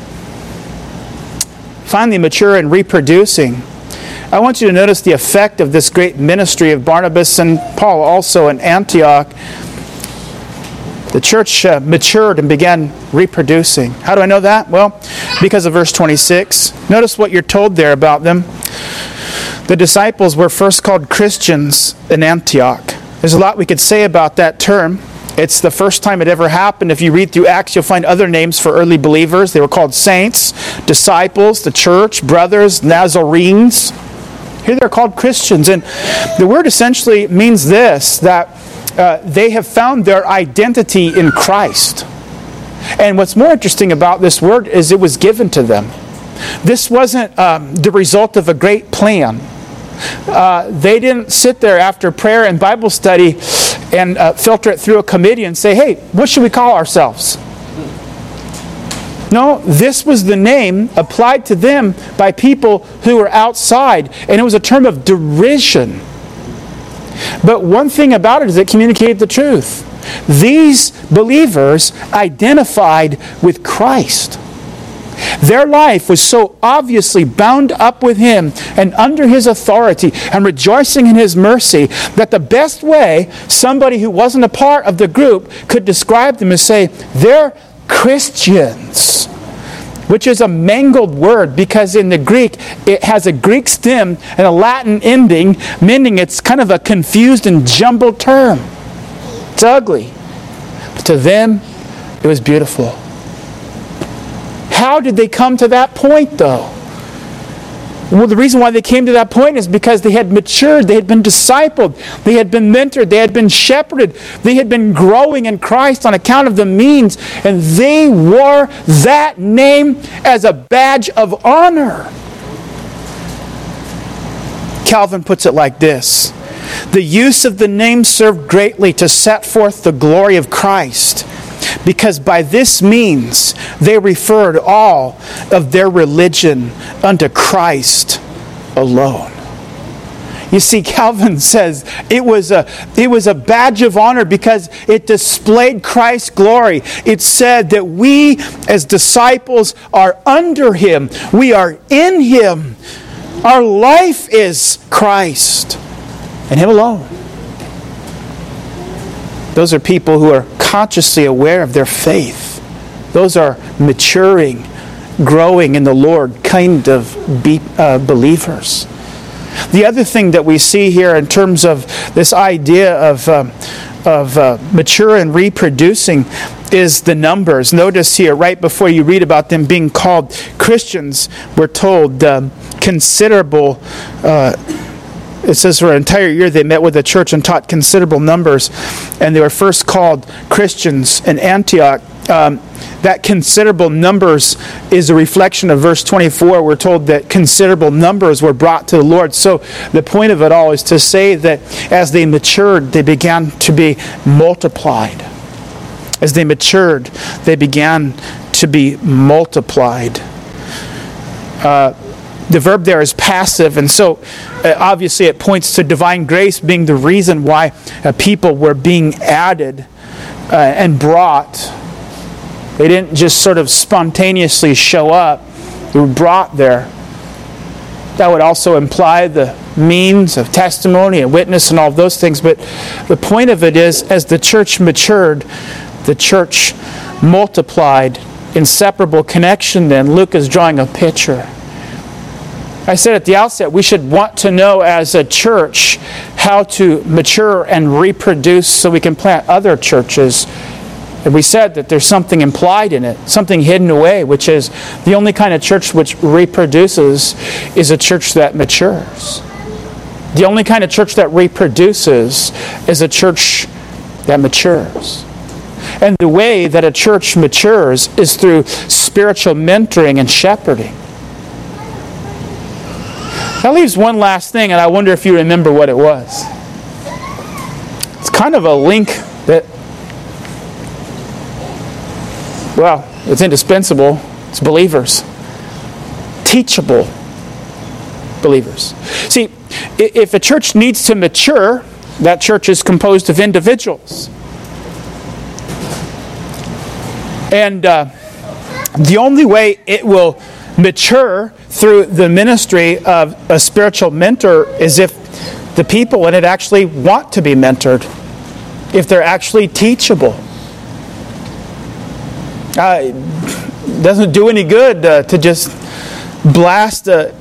Speaker 1: Finally, mature and reproducing. I want you to notice the effect of this great ministry of Barnabas and Paul also in Antioch. The church matured and began reproducing. How do I know that? Well, because of verse 26. Notice what you're told there about them. The disciples were first called Christians in Antioch. There's a lot we could say about that term. It's the first time it ever happened. If you read through Acts, you'll find other names for early believers. They were called saints, disciples, the church, brothers, Nazarenes. Here they're called Christians. And the word essentially means this, that they have found their identity in Christ. And what's more interesting about this word is it was given to them. This wasn't the result of a great plan. They didn't sit there after prayer and Bible study and filter it through a committee and say, hey, what should we call ourselves? No, this was the name applied to them by people who were outside, and it was a term of derision. But one thing about it is it communicated the truth. These believers identified with Christ. Their life was so obviously bound up with Him and under His authority and rejoicing in His mercy that the best way somebody who wasn't a part of the group could describe them is say, they're Christians, which is a mangled word because in the Greek it has a Greek stem and a Latin ending, meaning it's kind of a confused and jumbled term. It's ugly. But to them, it was beautiful. How did they come to that point, though? Well, the reason why they came to that point is because they had matured, they had been discipled, they had been mentored, they had been shepherded, they had been growing in Christ on account of the means, and they wore that name as a badge of honor. Calvin puts it like this: the use of the name served greatly to set forth the glory of Christ, because by this means they referred all of their religion unto Christ alone. You see, Calvin says it was a badge of honor because it displayed Christ's glory. It said that we as disciples are under Him. We are in Him. Our life is Christ and Him alone. Those are people who are consciously aware of their faith. Those are maturing, growing in the Lord kind of believers. The other thing that we see here in terms of this idea of mature and reproducing is the numbers. Notice here, right before you read about them being called Christians, we're told considerable. It says for an entire year they met with the church and taught considerable numbers, and they were first called Christians in Antioch. That considerable numbers is a reflection of verse 24. We're told that considerable numbers were brought to the Lord. So the point of it all is to say that as they matured, they began to be multiplied. As they matured, they began to be multiplied. The verb there is passive, and so obviously it points to divine grace being the reason why people were being added and brought. They didn't just sort of spontaneously show up. They were brought there. That would also imply the means of testimony and witness and all of those things. But the point of it is, as the church matured, the church multiplied. Inseparable connection then. Luke is drawing a picture. I said at the outset, we should want to know as a church how to mature and reproduce so we can plant other churches. And we said that there's something implied in it, something hidden away, which is the only kind of church which reproduces is a church that matures. The only kind of church that reproduces is a church that matures. And the way that a church matures is through spiritual mentoring and shepherding. That leaves one last thing, and I wonder if you remember what it was. It's kind of a link that, well, it's indispensable. It's believers. Teachable believers. See, if a church needs to mature, that church is composed of individuals. And the only way it will mature through the ministry of a spiritual mentor is if the people in it actually want to be mentored, if they're actually teachable. It doesn't do any good to just blast a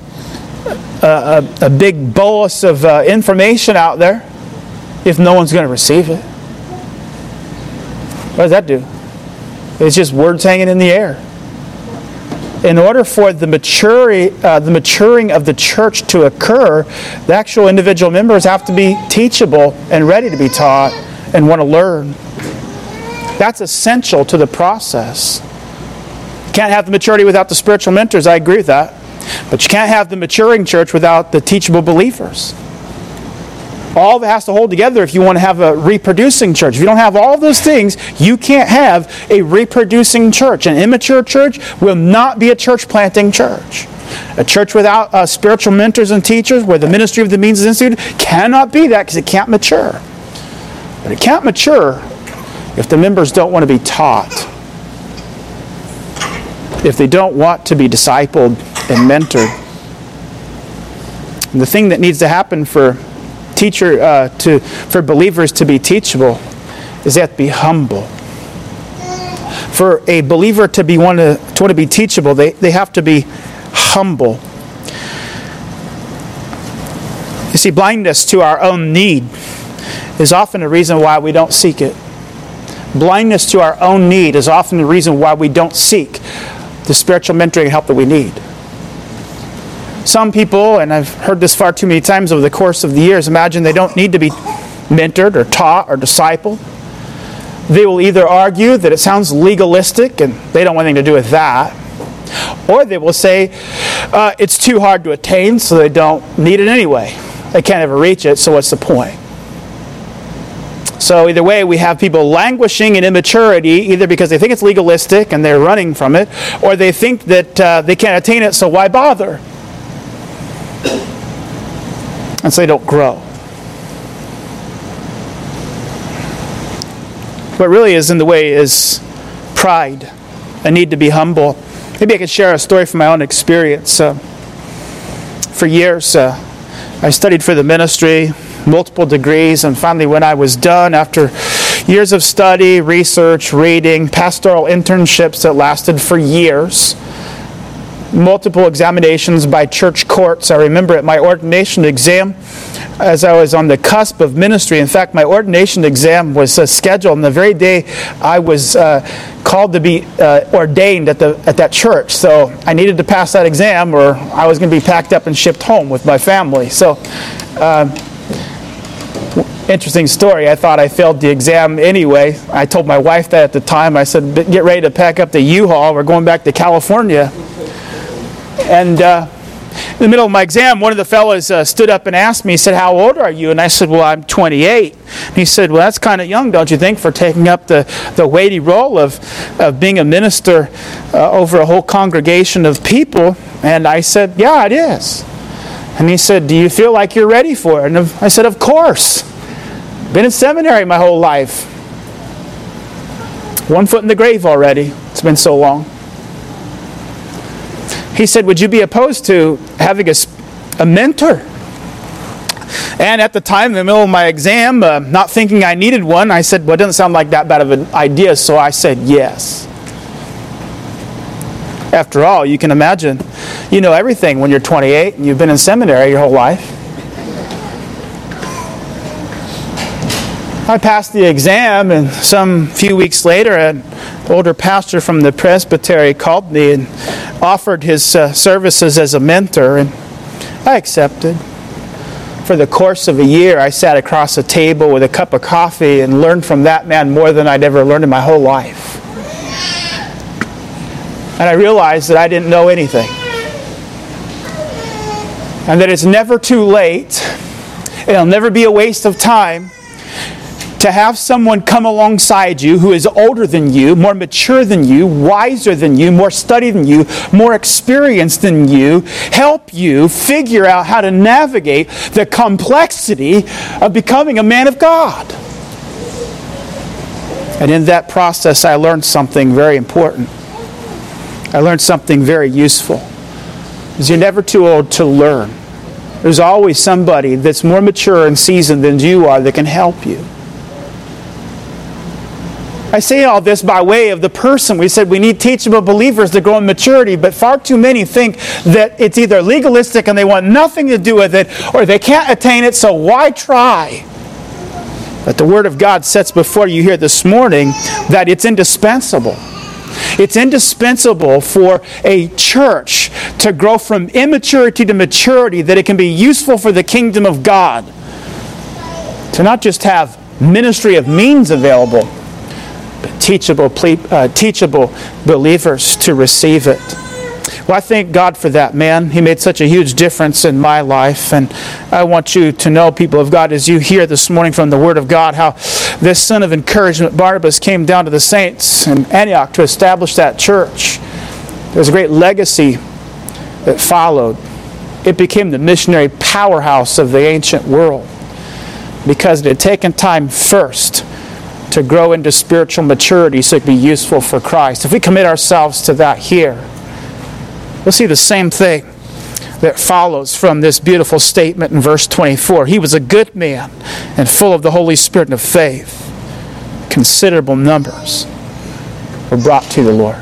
Speaker 1: big bolus of information out there if no one's going to receive it. What does that do? It's just words hanging in the air. In order for the maturing of the church to occur, the actual individual members have to be teachable and ready to be taught and want to learn. That's essential to the process. You can't have the maturity without the spiritual mentors. I agree with that. But you can't have the maturing church without the teachable believers. All of it has to hold together if you want to have a reproducing church. If you don't have all of those things, you can't have a reproducing church. An immature church will not be a church planting church. A church without spiritual mentors and teachers, where the ministry of the means is instituted, cannot be that because it can't mature. But it can't mature if the members don't want to be taught. If they don't want to be discipled and mentored. And the thing that needs to happen for believers to be teachable is they have to be humble. For a believer to want to be teachable, they have to be humble. You see, blindness to our own need is often a reason why we don't seek it. Blindness to our own need is often the reason why we don't seek the spiritual mentoring and help that we need. Some people, and I've heard this far too many times over the course of the years, imagine they don't need to be mentored or taught or discipled. They will either argue that it sounds legalistic and they don't want anything to do with that, or they will say it's too hard to attain, so they don't need it anyway. They can't ever reach it, so what's the point? So either way, we have people languishing in immaturity, either because they think it's legalistic and they're running from it, or they think that they can't attain it, so why bother? And so they don't grow. What really is in the way is pride, a need to be humble. Maybe I could share a story from my own experience. For years, I studied for the ministry, multiple degrees, and finally when I was done, after years of study, research, reading, pastoral internships that lasted for years, multiple examinations by church courts. I remember at my ordination exam, as I was on the cusp of ministry. In fact, my ordination exam was scheduled on the very day I was called to be ordained at that church. So I needed to pass that exam or I was going to be packed up and shipped home with my family. So, interesting story. I thought I failed the exam anyway. I told my wife that at the time. I said, get ready to pack up the U-Haul. We're going back to California. And in the middle of my exam, one of the fellows stood up and asked me, he said, how old are you? And I said, well, I'm 28. And he said, well, that's kind of young, don't you think, for taking up the weighty role of being a minister over a whole congregation of people? And I said, yeah, it is. And he said, do you feel like you're ready for it? And I said, of course. Been in seminary my whole life. One foot in the grave already. It's been so long. He said, would you be opposed to having a mentor? And at the time, in the middle of my exam, not thinking I needed one, I said, well, it doesn't sound like that bad of an idea, so I said yes. After all, you can imagine, you know everything when you're 28 and you've been in seminary your whole life. I passed the exam, and some few weeks later, an older pastor from the presbytery called me and offered his services as a mentor, and I accepted. For the course of a year, I sat across a table with a cup of coffee and learned from that man more than I'd ever learned in my whole life. And I realized that I didn't know anything. And that it's never too late, it'll never be a waste of time to have someone come alongside you who is older than you, more mature than you, wiser than you, more studied than you, more experienced than you, help you figure out how to navigate the complexity of becoming a man of God. And in that process, I learned something very important. I learned something very useful. Because you're never too old to learn. There's always somebody that's more mature and seasoned than you are that can help you. I say all this by way of the person. We said we need teachable believers to grow in maturity, but far too many think that it's either legalistic and they want nothing to do with it, or they can't attain it, so why try? But the Word of God sets before you here this morning that it's indispensable. It's indispensable for a church to grow from immaturity to maturity, that it can be useful for the kingdom of God. To not just have ministry of means available, but teachable believers to receive it. Well, I thank God for that man. He made such a huge difference in my life. And I want you to know, people of God, as you hear this morning from the Word of God, how this son of encouragement, Barnabas, came down to the saints in Antioch to establish that church. There's a great legacy that followed. It became the missionary powerhouse of the ancient world because it had taken time first to grow into spiritual maturity so it could be useful for Christ. If we commit ourselves to that here, we'll see the same thing that follows from this beautiful statement in verse 24. He was a good man and full of the Holy Spirit and of faith. Considerable numbers were brought to the Lord.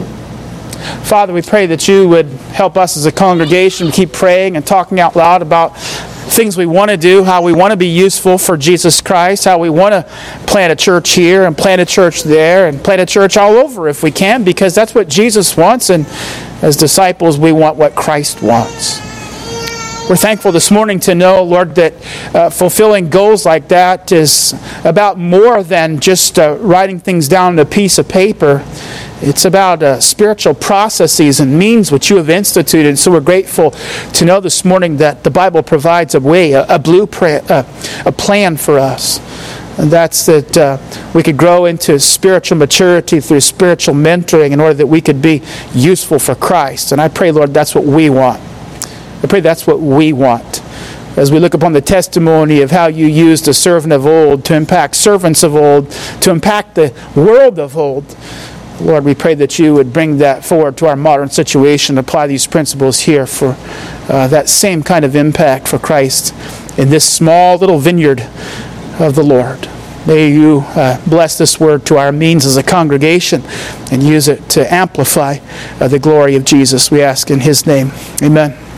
Speaker 1: Father, we pray that you would help us as a congregation to keep praying and talking out loud about things we want to do, how we want to be useful for Jesus Christ, how we want to plant a church here and plant a church there and plant a church all over if we can, because that's what Jesus wants, and as disciples we want what Christ wants. We're thankful this morning to know, Lord, that fulfilling goals like that is about more than just writing things down on a piece of paper. It's about spiritual processes and means which you have instituted. So we're grateful to know this morning that the Bible provides a way, a blueprint, a plan for us. And that's that we could grow into spiritual maturity through spiritual mentoring in order that we could be useful for Christ. And I pray, Lord, that's what we want. I pray that's what we want. As we look upon the testimony of how you used a servant of old to impact servants of old, to impact the world of old, Lord, we pray that you would bring that forward to our modern situation, apply these principles here for that same kind of impact for Christ in this small little vineyard of the Lord. May you bless this word to our means as a congregation and use it to amplify the glory of Jesus. We ask in his name. Amen.